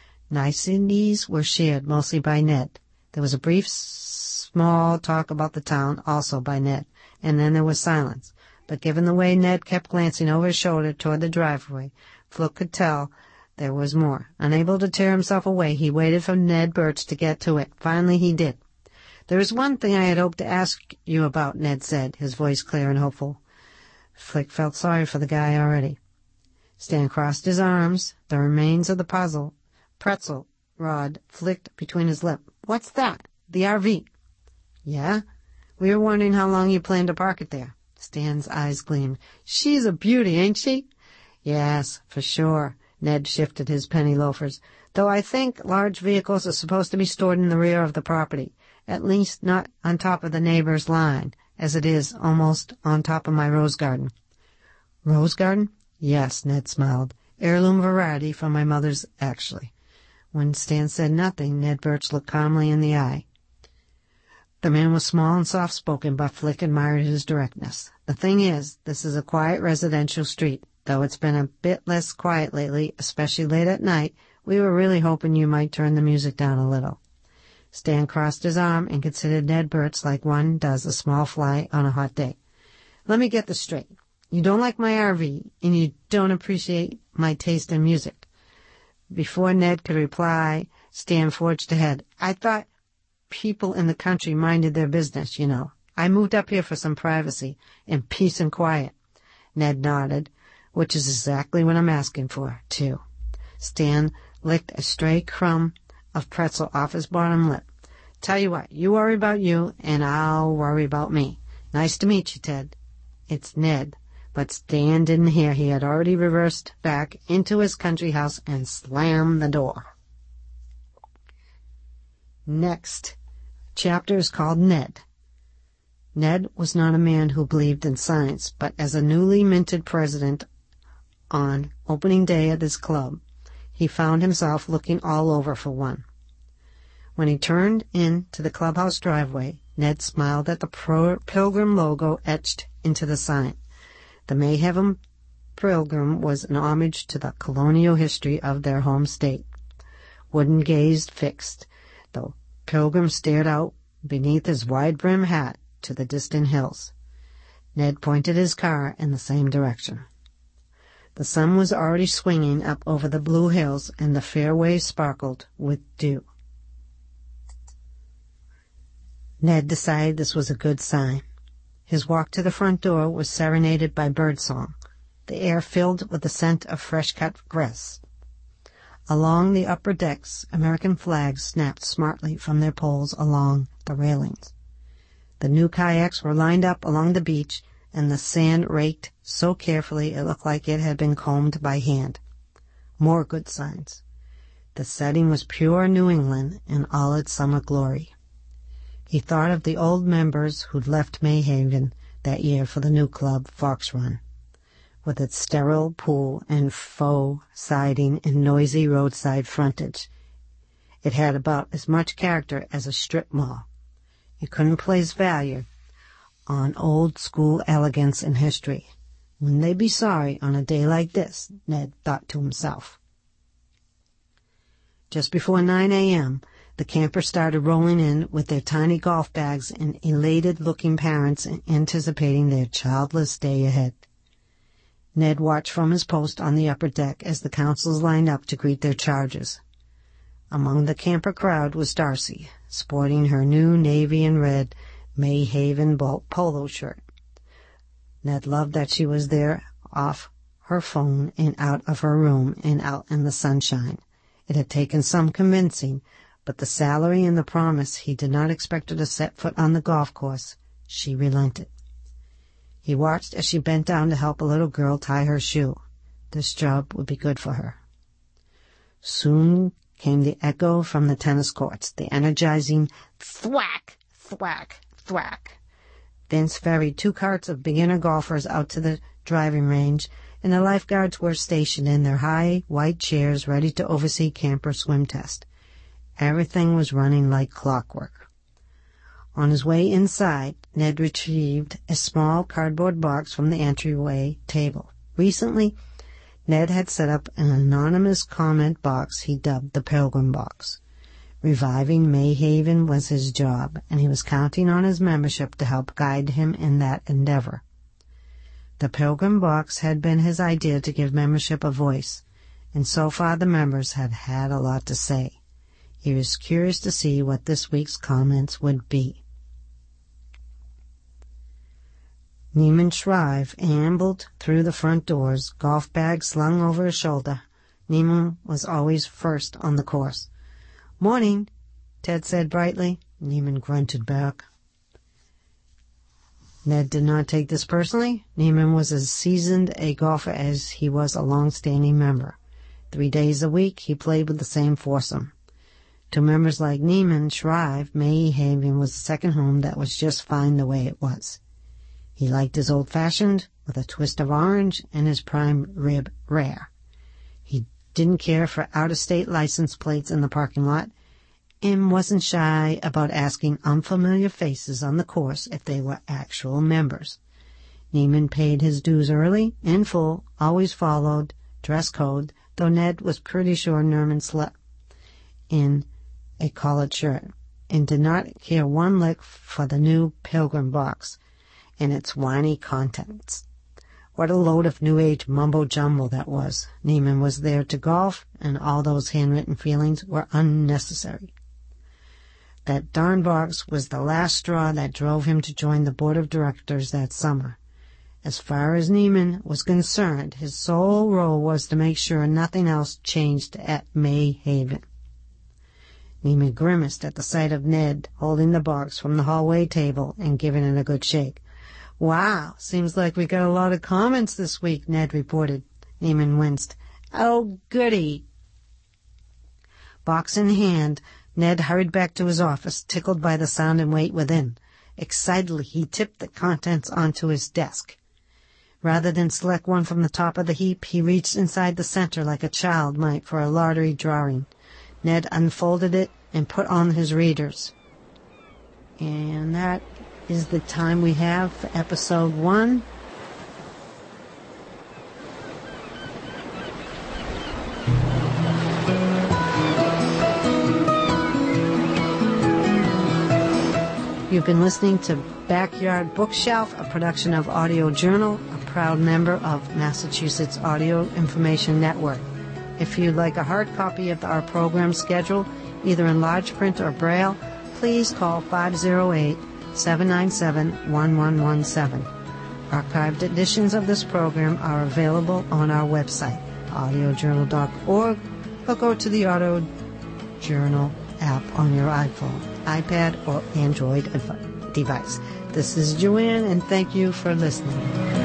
Niceties were shared mostly by Ned. There was a brief, small talk about the town, also by Ned, and then there was silence. but given the way Ned kept glancing over his shoulder toward the driveway, Flick could tell there was more. Unable to tear himself away, he waited for Ned Birch to get to it. Finally he did. "There is one thing I had hoped to ask you about," Ned said, his voice clear and hopeful. Flick felt sorry for the guy already. Stan crossed his arms. The remains of the puzzle pretzel rod flicked between his lips. "What's that?" "The R V." "Yeah? We were wondering how long you planned to park it there." Stan's eyes gleamed. "She's a beauty, ain't she?" "Yes, for sure." Ned shifted his penny loafers. "Though I think large vehicles are supposed to be stored in the rear of the property, at least not on top of the neighbor's line, as it is almost on top of my rose garden." "Rose garden?" "Yes," Ned smiled. "Heirloom variety from my mother's, actually." When Stan said nothing, Ned Birch looked calmly in the eye. The man was small and soft-spoken, but Flick admired his directness. "The thing is, this is a quiet residential street. Though it's been a bit less quiet lately, especially late at night, we were really hoping you might turn the music down a little." Stan crossed his arm and considered Ned Birch like one does a small fly on a hot day. "Let me get this straight. You don't like my R V, and you don't appreciate my taste in music." Before Ned could reply, Stan forged ahead. "I thought people in the country minded their business, you know. I moved up here for some privacy and peace and quiet." Ned nodded, "Which is exactly what I'm asking for, too." Stan licked a stray crumb of pretzel off his bottom lip. "Tell you what, you worry about you, and I'll worry about me. Nice to meet you, Ted." "It's Ned." But Stan didn't hear. He had already reversed back into his country house and slammed the door. Next chapter is called Ned. Ned was not a man who believed in science, but as a newly minted president on opening day at his club, he found himself looking all over for one. When he turned into the clubhouse driveway, Ned smiled at the Pro- Pilgrim logo etched into the sign. The Mayhaven Pilgrim was an homage to the colonial history of their home state. Wooden gazed fixed, the Pilgrim stared out beneath his wide-brimmed hat to the distant hills. Ned pointed his car in the same direction. The sun was already swinging up over the blue hills, and the fairway sparkled with dew. Ned decided this was a good sign. His walk to the front door was serenaded by birdsong, the air filled with the scent of fresh-cut grass. Along the upper decks, American flags snapped smartly from their poles along the railings. The new kayaks were lined up along the beach, and the sand raked so carefully it looked like it had been combed by hand. More good signs. The setting was pure New England in all its summer glory. He thought of the old members who'd left Mayhaven that year for the new club, Fox Run, with its sterile pool and faux siding and noisy roadside frontage. It had about as much character as a strip mall. You couldn't place value on old-school elegance and history. Wouldn't they be sorry on a day like this, Ned thought to himself. Just before nine a.m., the campers started rolling in with their tiny golf bags and elated-looking parents anticipating their childless day ahead. Ned watched from his post on the upper deck as the councils lined up to greet their charges. Among the camper crowd was Darcy, sporting her new navy and red Mayhaven polo shirt. Ned loved that she was there, off her phone and out of her room and out in the sunshine. It had taken some convincing, but the salary and the promise he did not expect her to set foot on the golf course, she relented. He watched as she bent down to help a little girl tie her shoe. This job would be good for her. Soon came the echo from the tennis courts, the energizing thwack, thwack, thwack. Vince ferried two carts of beginner golfers out to the driving range, and the lifeguards were stationed in their high, white chairs ready to oversee camper swim test. Everything was running like clockwork. On his way inside, Ned retrieved a small cardboard box from the entryway table. Recently, Ned had set up an anonymous comment box he dubbed the Pilgrim Box. Reviving Mayhaven was his job, and he was counting on his membership to help guide him in that endeavor. The Pilgrim Box had been his idea to give membership a voice, and so far the members had had a lot to say. He was curious to see what this week's comments would be. Neiman Shrive ambled through the front doors, golf bag slung over his shoulder. Neiman was always first on the course. "Morning," Ted said brightly. Neiman grunted back. Ned did not take this personally. Neiman was as seasoned a golfer as he was a long-standing member. Three days a week he played with the same foursome. To members like Neiman Shrive, May Haven was a second home that was just fine the way it was. He liked his old-fashioned, with a twist of orange, and his prime rib rare. He didn't care for out-of-state license plates in the parking lot, and wasn't shy about asking unfamiliar faces on the course if they were actual members. Neiman paid his dues early, in full, always followed dress code, though Ned was pretty sure Nerman slept in a collared shirt, and did not care one lick for the new Pilgrim Box and its whiny contents. What a load of New Age mumbo-jumbo that was. Neiman was there to golf, and all those handwritten feelings were unnecessary. That darn box was the last straw that drove him to join the board of directors that summer. As far as Neiman was concerned, his sole role was to make sure nothing else changed at May Haven. Neiman grimaced at the sight of Ned holding the box from the hallway table and giving it a good shake. "Wow, seems like we got a lot of comments this week," Ned reported. Neiman winced. "Oh, goody." Box in hand, Ned hurried back to his office, tickled by the sound and weight within. Excitedly, he tipped the contents onto his desk. Rather than select one from the top of the heap, he reached inside the center like a child might for a lottery drawing. Ned unfolded it and put on his readers. And that is the time we have for episode one. You've been listening to Backyard Bookshelf, a production of Audio Journal, a proud member of Massachusetts Audio Information Network. If you'd like a hard copy of our program schedule, either in large print or braille, please call five oh eight, seven nine seven, one one one seven. Archived editions of this program are available on our website, audio journal dot org, or go to the Audio Journal app on your iPhone, iPad, or Android device. This is Joanne, and thank you for listening.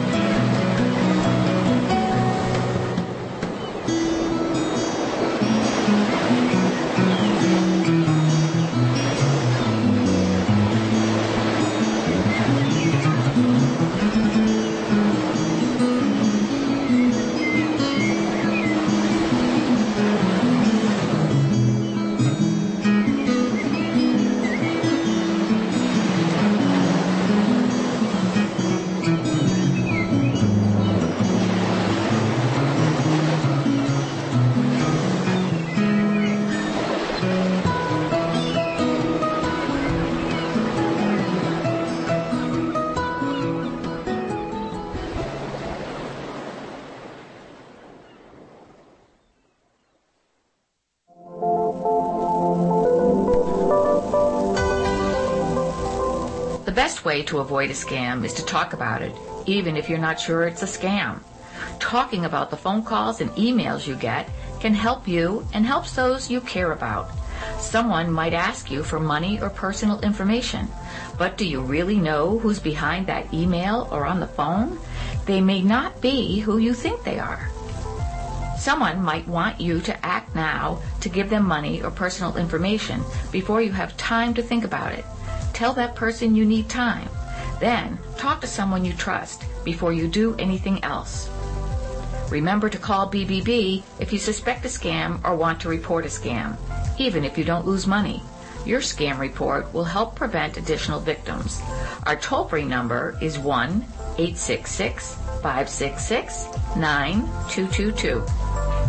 The best way to avoid a scam is to talk about it, even if you're not sure it's a scam. Talking about the phone calls and emails you get can help you and helps those you care about. Someone might ask you for money or personal information, but do you really know who's behind that email or on the phone? They may not be who you think they are. Someone might want you to act now to give them money or personal information before you have time to think about it. Tell that person you need time. Then talk to someone you trust before you do anything else. Remember to call B B B if you suspect a scam or want to report a scam, even if you don't lose money. Your scam report will help prevent additional victims. Our toll-free number is one eight six six, five six six, nine two two two.